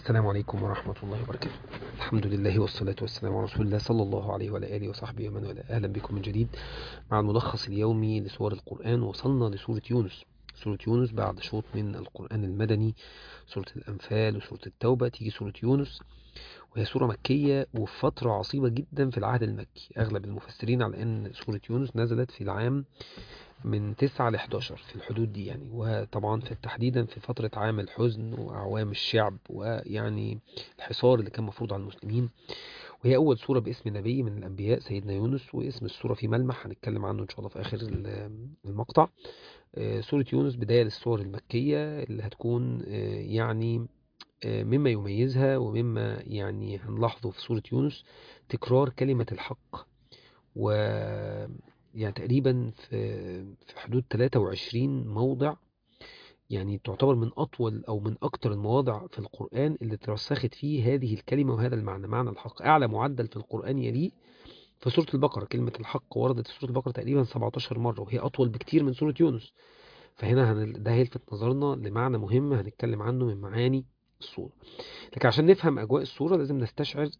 السلام عليكم ورحمة الله وبركاته. الحمد لله والصلاة والسلام على رسول الله صلى الله عليه وعلى آله وصحبه ومن والاه. أهلا بكم من جديد مع الملخص اليومي لسور القرآن. وصلنا لسورة يونس. سورة يونس بعد شوط من القرآن المدني، سورة الأنفال وسورة التوبة، تيجي سورة يونس، وهي سورة مكية وفي فترة عصيبة جدا في العهد المكي. أغلب المفسرين على أن سورة يونس نزلت في العام من 9 ل 11 في الحدود دي يعني، وطبعا في تحديدا في فترة عام الحزن وأعوام الشعب ويعني الحصار اللي كان مفروض على المسلمين. وهي أول سورة باسم نبي من الأنبياء سيدنا يونس، واسم السورة في ملمح هنتكلم عنه إن شاء الله في آخر المقطع. سورة يونس بداية للسور المكية اللي هتكون يعني مما يميزها ومما يعني هنلاحظه في سورة يونس تكرار كلمة الحق، و يعني تقريبا في حدود 23 موضع، يعني تعتبر من أطول أو من أكتر المواضع في القرآن اللي ترسخت فيه هذه الكلمة وهذا المعنى، معنى الحق. أعلى معدل في القرآن يليه في سورة البقرة، كلمة الحق وردت في سورة البقرة تقريبا 17 مرة، وهي أطول بكتير من سورة يونس. فهنا ده هيلفت نظرنا لمعنى مهم هنتكلم عنه من معاني السورة. لكن عشان نفهم أجواء السورة لازم نستشعر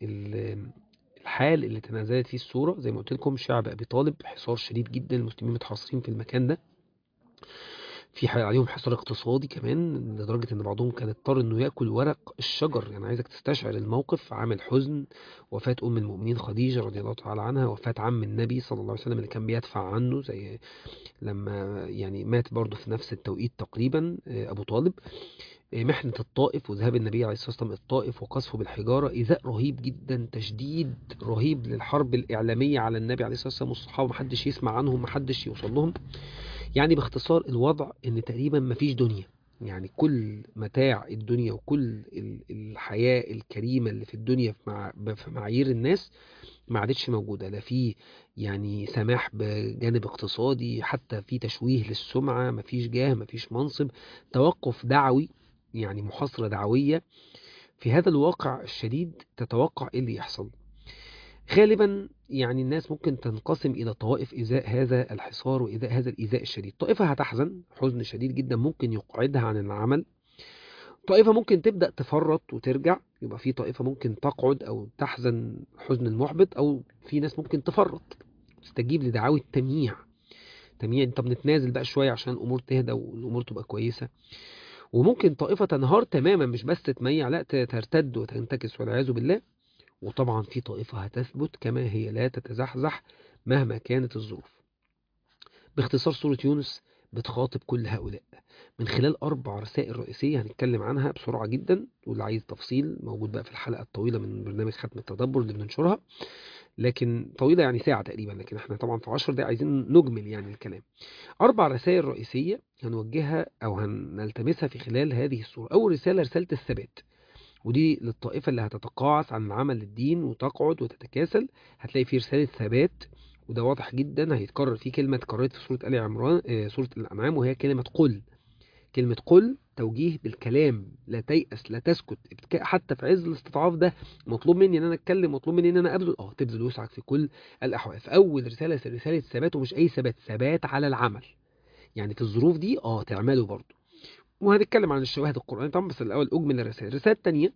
الحال اللي تنازلت فيه السورة. زي ما قلت لكم، شعب أبي طالب حصار شديد جدا، المسلمين متحاصرين في المكان ده، في عليهم حصار اقتصادي كمان لدرجة ان بعضهم كان اضطر انه يأكل ورق الشجر. يعني عايزك تستشعر الموقف، عامل حزن، وفاة ام المؤمنين خديجة رضي الله تعالى عنها، وفاة عم النبي صلى الله عليه وسلم اللي كان بيدفع عنه، زي لما يعني مات برضه في نفس التوقيت تقريبا ابو طالب. محنة الطائف وذهاب النبي عليه الصلاة والسلام الطائف وقذفه بالحجارة، إيذاء رهيب جدا، تشديد رهيب للحرب الإعلامية على النبي عليه الصلاة والسلام والصحابة، محدش يسمع عنهم، محدش يوصل لهم. يعني باختصار الوضع ان تقريبا مفيش دنيا، يعني كل متاع الدنيا وكل الحياة الكريمة اللي في الدنيا في معايير الناس ما عادتش موجودة. لا في يعني سماح بجانب اقتصادي، حتى في تشويه للسمعة، مفيش جاه، مفيش منصب، توقف دعوي، يعني محاصرة دعوية. في هذا الواقع الشديد تتوقع ايه اللي يحصل؟ غالبا يعني الناس ممكن تنقسم إلى طوائف إزاء هذا الحصار وإزاء هذا الإيذاء الشديد. طائفة هتحزن حزن شديد جدا ممكن يقعدها عن العمل، طائفة ممكن تبدأ تفرط وترجع، يبقى في طائفة ممكن تقعد أو تحزن حزن المحبط، أو في ناس ممكن تفرط تستجيب لدعاوى التمييع. طب نتنازل بقى شوية عشان الأمور تهدى والأمور تبقى كويسة. وممكن طائفة تنهار تماما، مش بس تميع، لا ترتد وتنتكس والعياذ بالله. وطبعا في طائفة هتثبت كما هي لا تتزحزح مهما كانت الظروف. باختصار سورة يونس بتخاطب كل هؤلاء من خلال 4 رسائل رئيسية هنتكلم عنها بسرعة جدا، واللي عايز تفصيل موجود بقى في الحلقة الطويلة من برنامج ختم التدبر اللي بننشرها، لكن طويلة يعني ساعة تقريبا، لكن احنا طبعا في 10 دقايق عايزين نجمل يعني الكلام. 4 رسائل رئيسية هنوجهها أو هنلتمسها في خلال هذه السورة. أول رسالة رسالة الثبات، ودي للطائفة اللي هتتقاعس عن العمل للدين وتقعد وتتكاسل. هتلاقي فيه رسالة ثبات، وده واضح جدا هيتكرر فيه كلمة اتكررت في سورة آل عمران سورة الأنعام، وهي كلمة قل. كلمة قل توجيه بالكلام، لا تيأس لا تسكت، حتى في عز الاستضعاف ده مطلوب مني ان انا اتكلم، مطلوب مني ان انا ابذل، تبذل وسعك في كل الاحوال. فاول رسالة رسالة ثبات، ومش اي ثبات، ثبات على العمل، يعني في الظروف دي تعملوا برضه. وهنتكلم عن الشواهد القرآنية طبعا، بس الاول اجمل الرسائل الثانية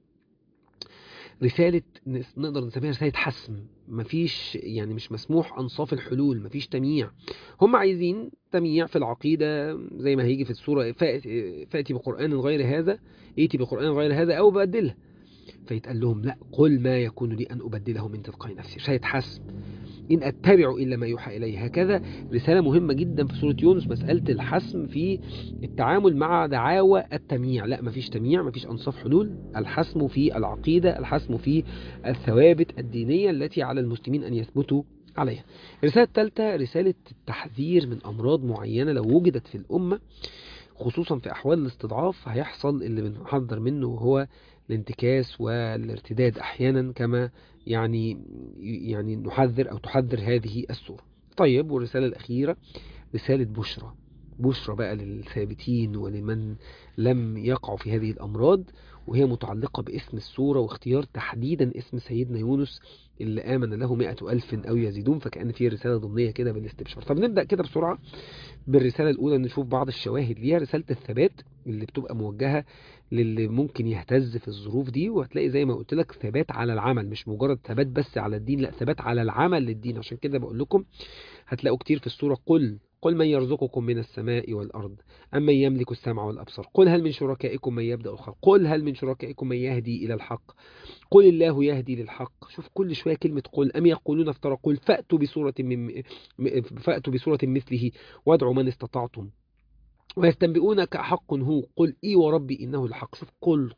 رسالة نقدر نسميها رسالة حسم. مفيش يعني مش مسموح أنصاف الحلول، مفيش تمييع. هم عايزين تمييع في العقيدة زي ما هيجي في السورة، فأتي بقرآن غير هذا، ائتي بقرآن غير هذا أو بدله. فيتقال لهم لا، قل ما يكون لي أن أبدله من تلقاء نفسي. رسالة حسم، إن أتبع إلا ما يوحى إليه. هكذا رسالة مهمة جدا في سورة يونس، مسألة الحسم في التعامل مع دعاوى التمييع. لا، مفيش تمييع، مفيش أنصاف حلول، الحسم في العقيدة، الحسم في الثوابت الدينية التي على المسلمين أن يثبتوا عليها. الرسالة الثالثة رسالة التحذير من أمراض معينة لو وجدت في الأمة، خصوصا في أحوال الاستضعاف هيحصل اللي بنحذر منه، وهو الانتكاس والارتداد أحيانا، كما يعني نحذر أو تحذر هذه السورة. طيب، والرسالة الأخيرة رسالة بشرى. بشرى بقى للثابتين ولمن لم يقعوا في هذه الأمراض، وهي متعلقة باسم السورة واختيار تحديدا اسم سيدنا يونس اللي آمن له 100,000 أو يزيدون، فكأن فيه رسالة ضمنية كده بالاستبشار. طب نبدأ كده بسرعة بالرسالة الأولى، نشوف بعض الشواهد ليها. رسالة الثبات اللي بتبقى موجهة للي ممكن يهتز في الظروف دي، وهتلاقي زي ما قلت لك ثبات على العمل، مش مجرد ثبات بس على الدين، لا ثبات على العمل للدين. عشان كده بقول لكم هتلاقوا كتير في السورة قل من يرزقكم من السماء والأرض أم من يملك السمع والأبصار قل هل من شركائكم من يبدأ الخلق قل هل من شركائكم من يهدي إلى الحق قل الله يهدي للحق. شوف كل شوية كلمة قل. أم يقولون افترى قل فأتوا بسورة مثله وادعوا من استطعتم ويستنبئونك أحق هو قل إي وربي إنه الحق. شوف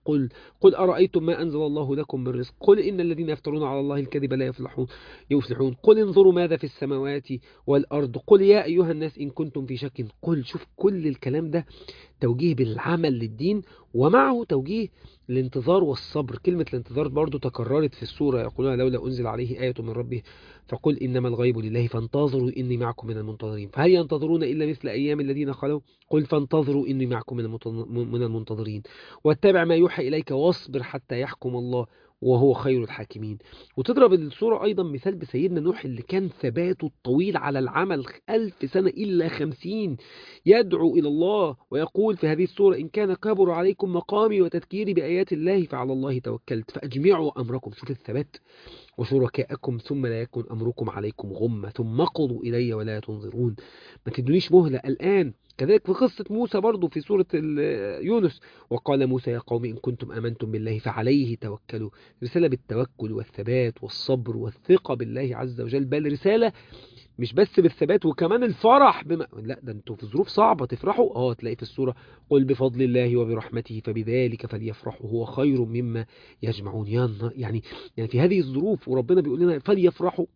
قل أرأيتم ما أنزل الله لكم من رزق قل إن الذين يفترون على الله الكذب لا يفلحون قل انظروا ماذا في السماوات والأرض قل يا أيها الناس إن كنتم في شك قل. شوف كل الكلام ده توجيه بالعمل للدين، ومعه توجيه الانتظار والصبر. كلمة الانتظار برضو تكررت في السورة، يقولون لولا أنزل عليه آية من ربه فقل إنما الغيب لله فانتظروا إني معكم من المنتظرين فهل ينتظرون إلا مثل أيام الذين خلوا قل فانتظروا إني معكم من المنتظرين واتبع ما يوحى إليك واصبر حتى يحكم الله وهو خير الحاكمين. وتضرب السورة أيضا مثال بسيدنا نوح اللي كان ثباته الطويل على العمل 1000 سنة إلا 50 يدعو إلى الله ويقول في هذه السورة إن كان كبر عليكم مقامي وتذكيري بآيات الله فعلى الله توكلت فأجمعوا أمركم. شوف الثبات وشركاءكم ثم لا يكن أمركم عليكم غمة ثم قضوا إلي ولا تنظرون. ما تدونيش مهلة الآن. كذلك في قصة موسى برضو في سورة يونس وقال موسى يا قوم إن كنتم آمنتم بالله فعليه توكلوا. رسالة بالتوكل والثبات والصبر والثقة بالله عز وجل، بل رسالة مش بس بالثبات وكمان الفرح لا ده انتوا في ظروف صعبة تفرحوا. تلاقي في السورة قل بفضل الله وبرحمته فبذلك فليفرحوا هو خير مما يجمعون. يعني في هذه الظروف وربنا بيقول لنا فليفرحوا،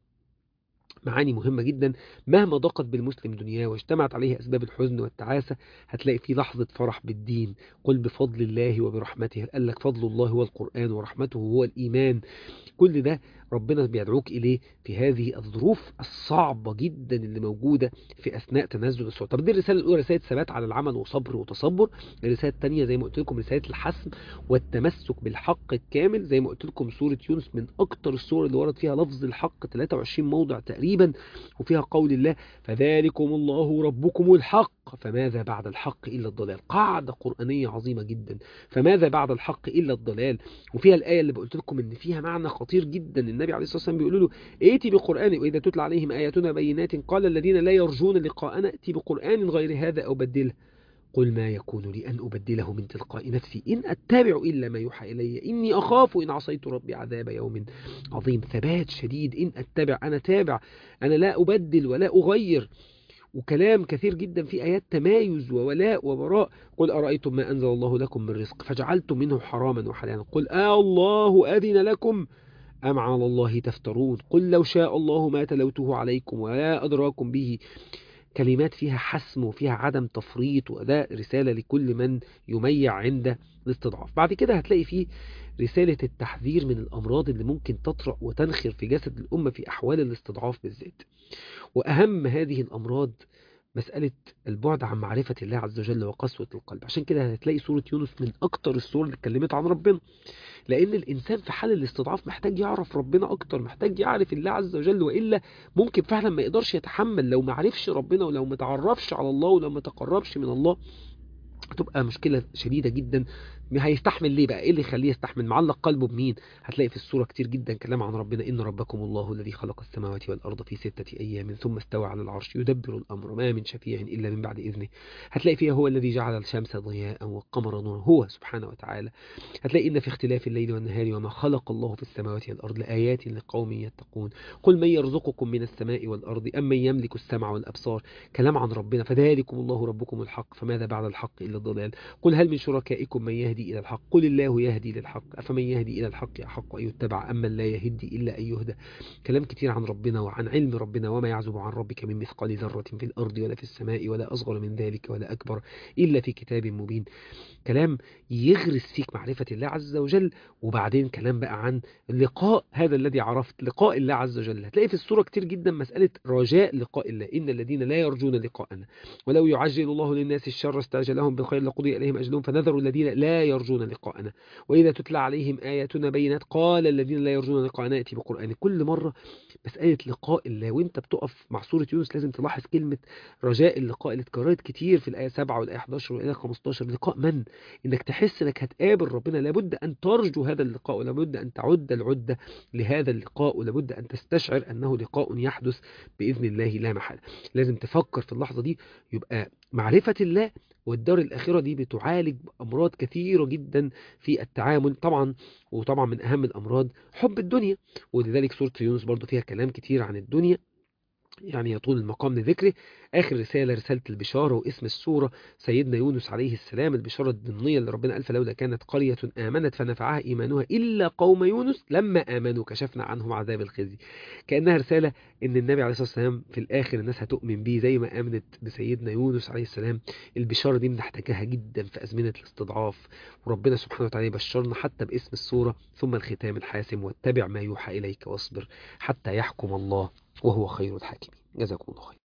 معاني مهمة جدا. مهما ضاقت بالمسلم دنياه واجتمعت عليه أسباب الحزن والتعاسة هتلاقي في لحظة فرح بالدين. قل بفضل الله وبرحمته، قال لك فضل الله هو القرآن ورحمته هو الإيمان. كل ده ربنا بيدعوك إليه في هذه الظروف الصعبة جدا اللي موجودة في أثناء تنزل الصور. طب دي الرسالة الأولى، رسالة ثبات على العمل وصبر وتصبر. الرسالة الثانية زي ما قلت لكم رسالة الحسم والتمسك بالحق الكامل. زي ما قلت لكم سورة يونس من أكتر السور اللي ورد فيها لفظ الحق 23 موضع تقريبا، وفيها قول الله فذلكم الله ربكم الحق فماذا بعد الحق إلا الضلال. قاعدة قرآنية عظيمة جدا، فماذا بعد الحق إلا الضلال. وفيها الآية اللي قلت لكم إن فيها معنى خطير جدا. النبي عليه الصلاة والسلام بيقول له ائتي بقرآن وإذا تتلى عليهم آياتنا بينات قال الذين لا يرجون لقاءنا ائتي بقرآن غير هذا أو بدله قل ما يكون لي أن أبدله من تلقاء نفسي إن أتبع إلا ما يوحى إلي إني أخاف إن عصيت ربي عذاب يوم عظيم. ثبات شديد، إن أتبع أنا تابع، أنا لا أبدل ولا أغير. وكلام كثير جدا في آيات تمايز وولاء وبراء. قل أرأيتم ما أنزل الله لكم من رزق فجعلتم منه حراما وحلالا قل الله أذن لكم أم على الله تفترون قل لو شاء الله ما تلوته عليكم ولا أدراكم به. كلمات فيها حسم وفيها عدم تفريط، وده رسالة لكل من يميع عند الاستضعاف. بعد كده هتلاقي فيه رسالة التحذير من الأمراض اللي ممكن تطرأ وتنخر في جسد الأمة في أحوال الاستضعاف بالذات. وأهم هذه الأمراض مسألة البعد عن معرفة الله عز وجل وقسوة القلب. عشان كده هتلاقي سورة يونس من أكتر السور اللي اتكلمت عن ربنا، لأن الإنسان في حال الاستضعاف محتاج يعرف ربنا أكتر، محتاج يعرف الله عز وجل، وإلا ممكن فعلا ما يقدرش يتحمل لو ما عرفش ربنا ولو ما تعرفش على الله ولو ما تقربش من الله. هتبقى مشكلة شديدة جدا. هيستحمل ليه بقى؟ ايه اللي يخليه يستحمل؟ معلق قلبه بمين؟ هتلاقي في السورة كتير جدا كلام عن ربنا إن ربكم الله الذي خلق السماوات والأرض في 6 أيام ثم استوى على العرش يدبر الأمر ما من شفيع إلا من بعد إذنه. هتلاقي فيها هو الذي جعل الشمس ضياء والقمر نورا هو سبحانه وتعالى. هتلاقي إن في اختلاف الليل والنهار وما خلق الله في السماوات والأرض لآيات لقوم يتقون قل من يرزقكم من السماء والأرض أم من يملك السمع والأبصار. كلام عن ربنا فذلكم الله ربكم الحق فماذا بعد الحق إلا الضلال قل هل من شركائكم من يهدي إلى الحق قل الله يهدي للحق أفمن يهدي إلى الحق أحق أن يتبع أما لا يهدي إلا أن يهدى. كلام كتير عن ربنا وعن علم ربنا وما يعزب عن ربك من مثقال ذرة في الأرض ولا في السماء ولا أصغر من ذلك ولا أكبر إلا في كتاب مبين. كلام يغرس فيك معرفة الله عز وجل. وبعدين كلام بقى عن لقاء هذا الذي عرفت، لقاء الله عز وجل. هتلاقي في السورة كتير جدا مسألة رجاء لقاء الله إن الذين لا يرجون لقاءنا ولو يعجل الله للناس الشر استعجلهم بالخير لقضي إليهم أجلهم فنذر الذين لا يرجون لقاءنا. وإذا تتلى عليهم آياتنا بينات قال الذين لا يرجون لقاءنا ائت بقرآن. كل مرة مسألة لقاء الله، وانت بتقف مع سورة يونس لازم تلاحظ كلمة رجاء اللقاء اللي اتكررت كتير في الآية 7 والآية 11 والآية 15. لقاء من؟ انك تحس انك هتقابل ربنا. لابد ان ترجو هذا اللقاء، ولابد ان تعد العدة لهذا اللقاء، ولابد ان تستشعر انه لقاء يحدث بإذن الله لا محالة. لازم تفكر في اللحظة دي. يبقى معرفة الله والدار الآخرة دي بتعالج أمراض كثيرة جدا في التعامل طبعا. وطبعا من أهم الأمراض حب الدنيا، ولذلك سورة يونس برضو فيها كلام كتير عن الدنيا، يعني يطول المقام لذكره. آخر رسالة رسالة البشارة، واسم السورة سيدنا يونس عليه السلام، البشارة الضمنية اللي ربنا قال فلولا كانت قرية آمنت فنفعها إيمانها إلا قوم يونس لما آمنوا كشفنا عنهم عذاب الخزي. كأنها رسالة إن النبي عليه الصلاة والسلام في الآخر الناس هتؤمن بيه زي ما آمنت بسيدنا يونس عليه السلام. البشارة دي بنحتاجها جدا في أزمنة الاستضعاف، وربنا سبحانه وتعالى يبشرنا حتى باسم السورة. ثم الختام الحاسم: واتبع ما يوحى إليك واصبر حتى يحكم الله وهو خير الحاكمين. جزاكم الله خير.